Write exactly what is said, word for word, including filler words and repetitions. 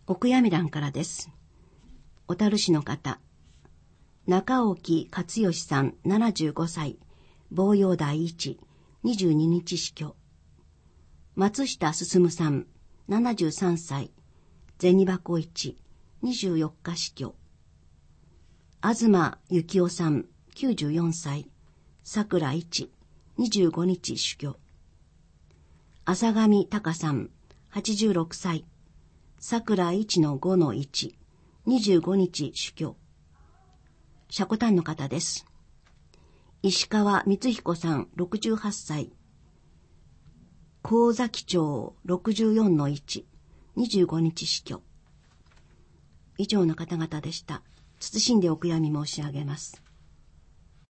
お悔やみ欄からです。小樽市の方、中沖勝義さんななじゅうごさい、坊陽第一、にじゅうににち死去。松下進さんななじゅうさんさい、銭箱一、にじゅうよっか死去。東幸夫さんきゅうじゅうよんさい、桜一、にじゅうごにち死去。浅上隆さんはちじゅうろくさい、桜一のごのいち、にじゅうごにち死去。積丹の方です。石川光彦さんろくじゅうはっさい、神崎町ろくじゅうよんのいち、にじゅうごにち死去。以上の方々でした。謹んでお悔やみ申し上げます。